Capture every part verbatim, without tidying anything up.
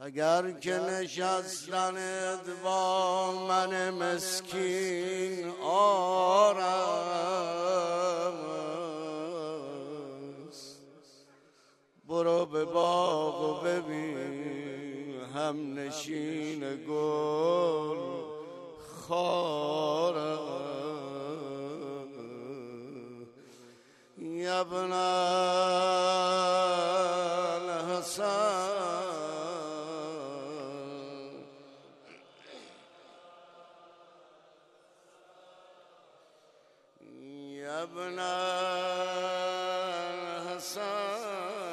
اگر که نشستنت با من مسکین آرم است، برو به باغ و ببین هم نشین گل خارم. یا ابن الحسن یا ابن الحسن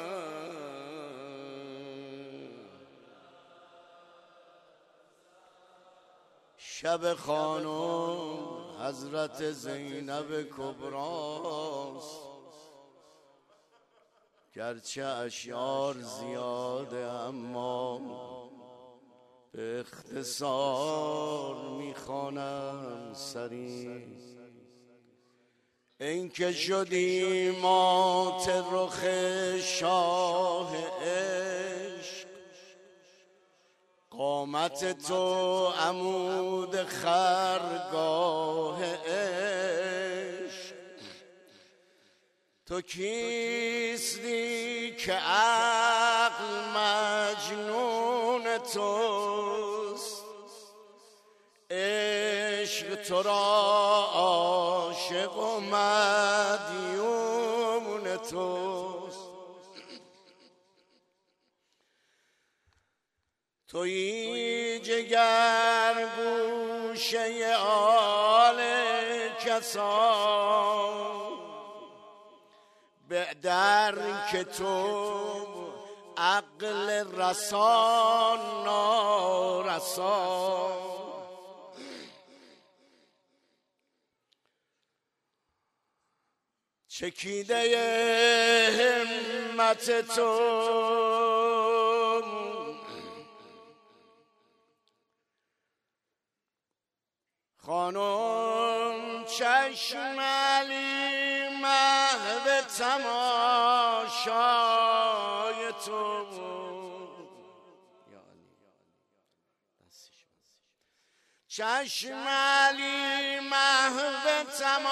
شب خانم حضرت زینب کبراست، گرچه اشعار زیاده اما به اختصار میخوانم سریع. این که شدی مات رخ شاه عشق، قامت تو عمود خرگاه عشق. تو کیستی که عقل مجنون توست، عشق تو را عاشق و مدیون توست. تویی جگر گوشه آل کسان، بعدر که تو عقل رسان نارسان. چکیده همت تو خانم، چشم علی محو تماشای تو. چشم علی محو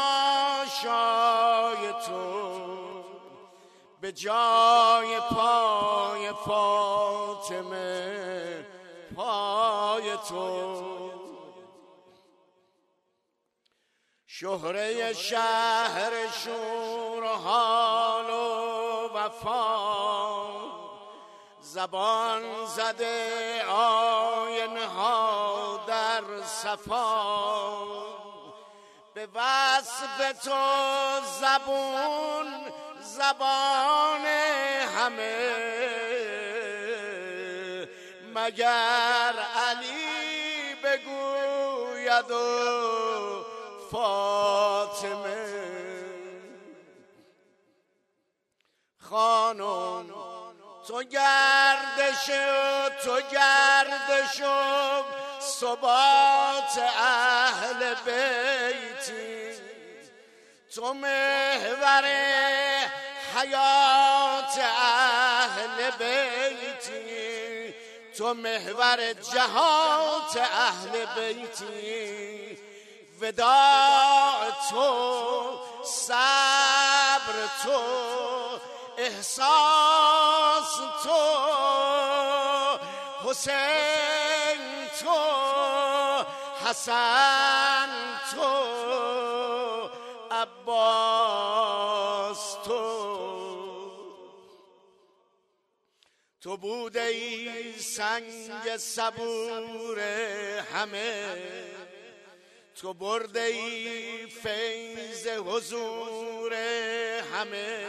تماشای تو، به جای پای فاطمه پای تو. شهره شهر شور حال و وفا، زبان زده آینه ها در صفا. به وصف تو زبون زبان همه، مگر علی بگوید و فاطمه. خانم تو گردش تو گردش ثبات اهل بیتی، تو محور حیات اهل بیتی، تو محور جهات اهل بیتی. وداع تو، صبر تو، احساس تو، حسین تو، حسن تو، عباس تو. تو بوده ای سنگ صبور همه، تو برده ای فیض حضور همه.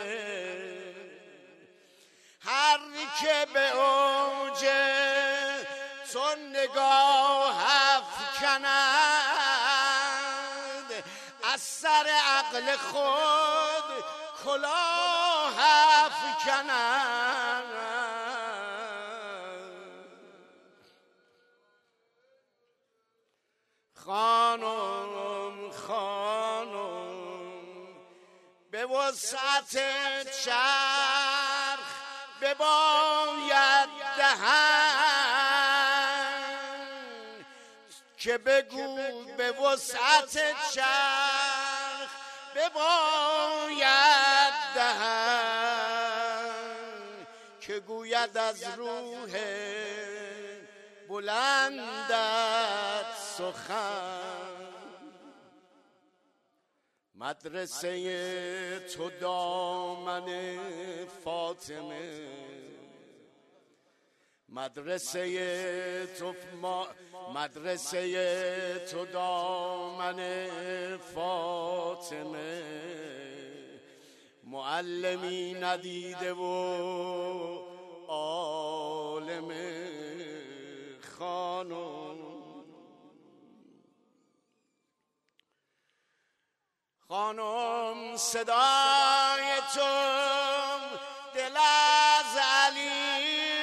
هر که به اوج تو نگاه افکند، از سر عقل خود کلاه افکند. خانم خانم به وسعت چرخ بباید دهن، که بگو به وسعت چرخ بباید دهن، که گوید از روح بلندت سخن. مدرسه تو دامن فاطمه، مدرسه تو ما مدرسه تو دامن فاطمه، معلمی ندیده و عالم خانم. خانم صدای تو دل از علی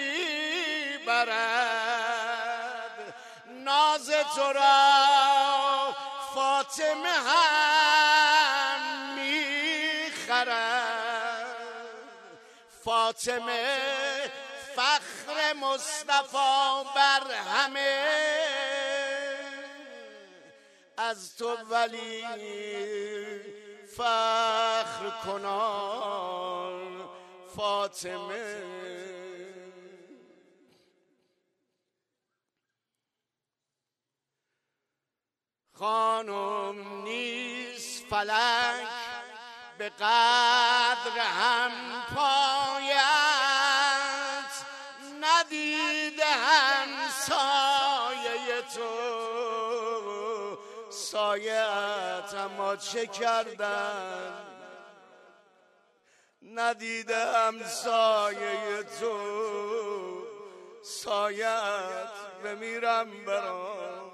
میبرد، ناز تو را فاطمه هم میخرد. فاطمه فخر مصطفی بر همه، از تو ولی فخر کنان فاطمه. خانم نیست فلک به قدر هم پایت، ندیده هم سایه تو سایت، اما چه کردن ندیدم سایه تو سایت، بمیرم برام.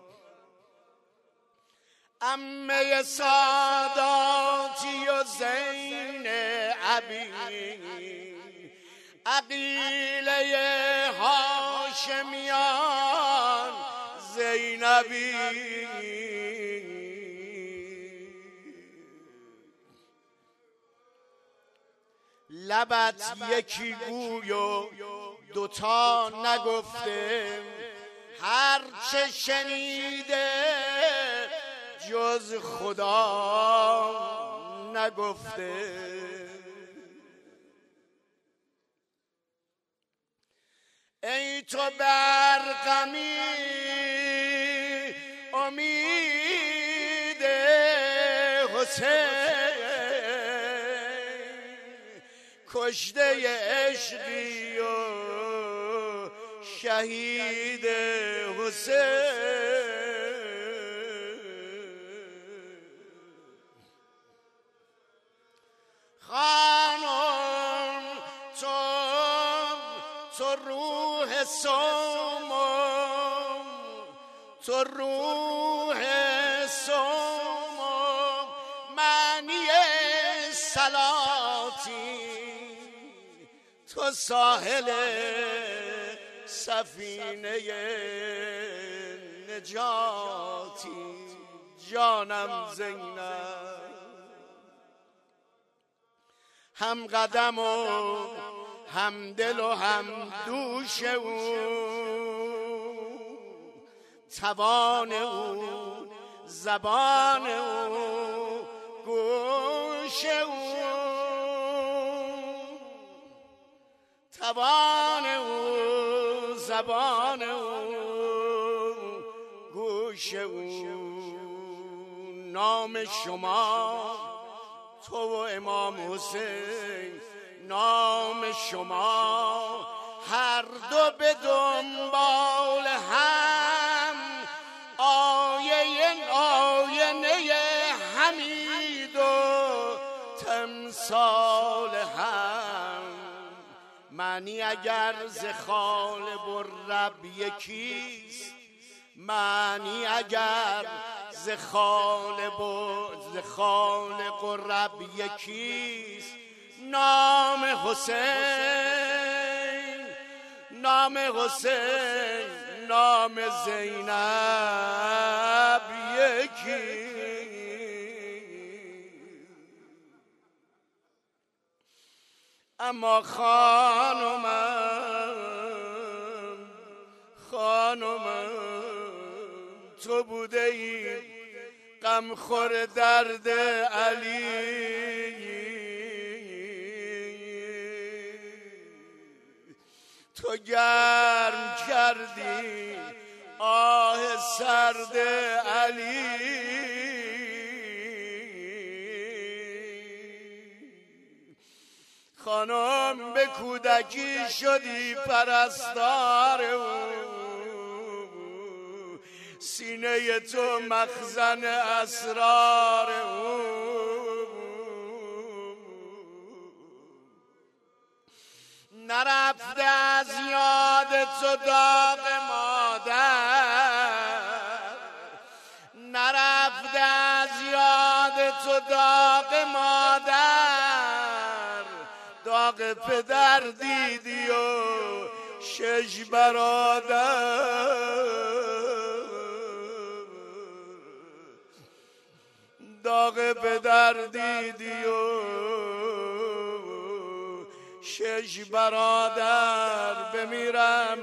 عمه ساداتی و زین عبی، عقیله هاشمیان زینبی، لبت یکی گوی و دوتا نگفته، هر چه شنیده جز خدا نگفته. ای تو برقمی امید حسین، کشته عشقی و شهید حسین. خانم تو تو روح سومم، تو روح سومم، معنی صلاتی، تو ساحل سفینه نجاتی. جانم زینب هم قدم و هم دل و هم دوش او، توان او زبان او گوش او، توان او زبان او گوش او. نام شما تو و امام حسین، نام شما هر دو به دنبال هم، آیه آینه حمید و تمثال هم. معنی اگر ز خالق و رب یکیست، معنی اگر ز خالق و ز خالق و رب یکیست، نام حسین نام حسین نام زینب یکی. اما خانمم خانمم تو بوده ای غم خور درد علی، تو گرم کردی آه سرد علی. خانم به کودکی شدی پرستار او، سینه تو مخزن اسرار او. نرفته از یاد تو داغ مادر، نرفته از یاد تو داغ مادر، داغ پدر دیدی و شش برادر، داغ پدر دیدی و شش برادر. بمیرم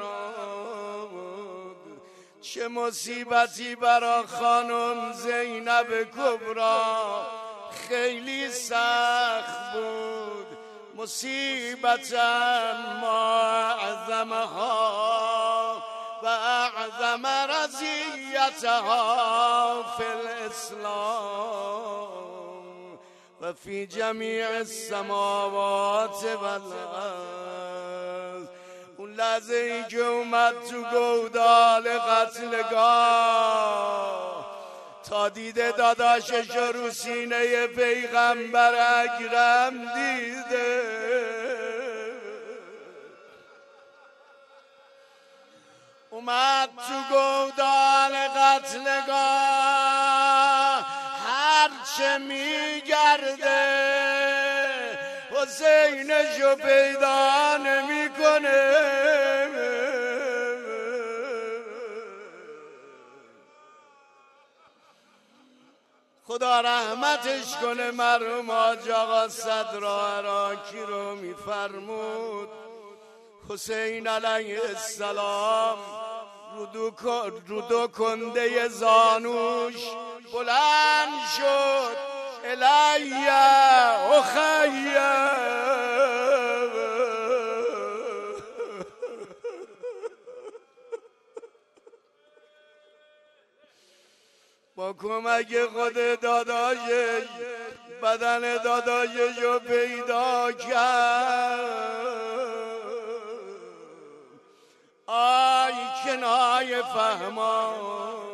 برات چه مصیبتی برا خانم زینب کبرا، خیلی سخت بود مصیبتم ما اعظمها و اعظم رضیتها فی الاسلام و فی جمیع السماوات والارض. اون لحظه ای که اومد تو گودال قتلگاه، تا دیده داداشش رو سینه پیغمبر اکرم دیده، اومد تو گودال قتلگاه، هرچه میگرده حسینشو پیدا نمیکنه. خدا رحمتش کنه مرحوم حاج آقا صدرا عراقی رو میفرمود حسین علیه السلام رو دو کنده زانوش بلند شد، الی اخی با کمک خود داداشش بدن داداشش رو پیدا کرد. آی کنای فهمان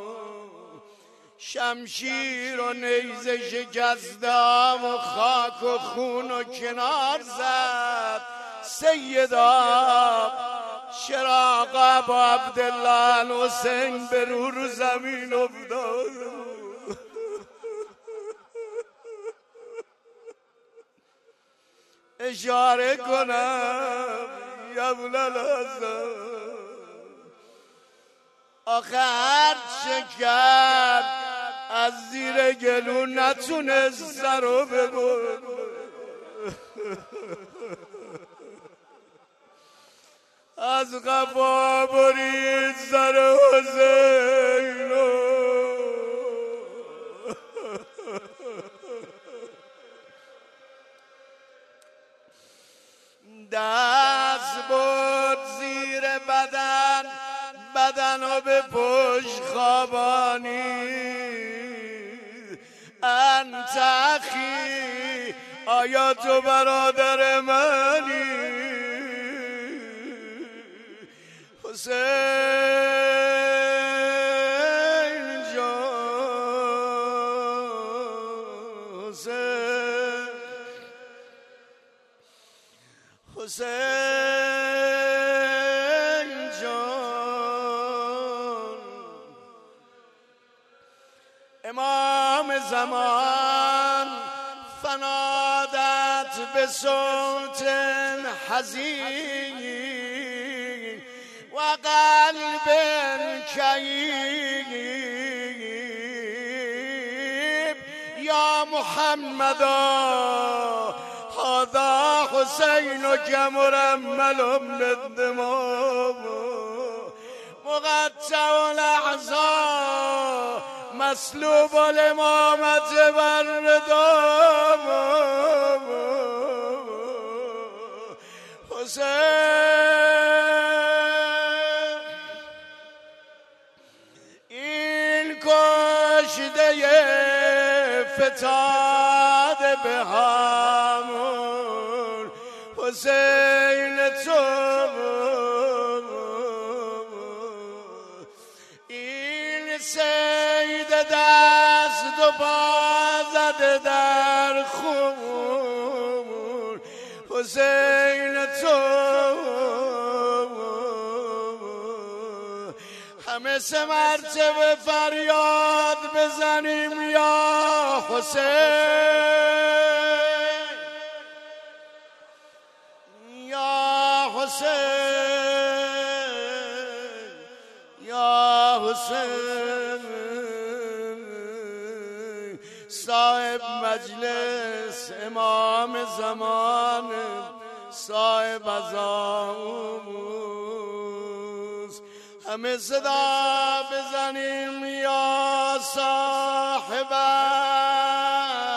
شمشیر و نیزه شکسته و خاک و خون و کنار زد. سیدا چراغ با عبدالله الحسین به رو رو زمین افتاد. اشاره کنم یا بلالازم آخه هر چه کرد از زیر گلو نتونست سر رو ببرد. از قفا برید سر حسین دست برد زیر بدن، بدن رو به پشت خوابانید. انت اخی آیا تو برادر منی؟ حسین جان، حسین حسین جان، امام زمان فنادت به صوت حزین و قلب کئیب یا محمد هذا حسین کمرمل بالدماء مقطع الاعضاء مسلوب الامامت بردام حسین این کشته فتاده به همون حسین تو این سید دست و پا زده در خون حسین تو همه سه مرتبه فریاد بزنیم یا حسین یا حسین یا حسین صاحب مجلس امام زمان صاحب ازاموز همه صدا بزنیم یا صاحب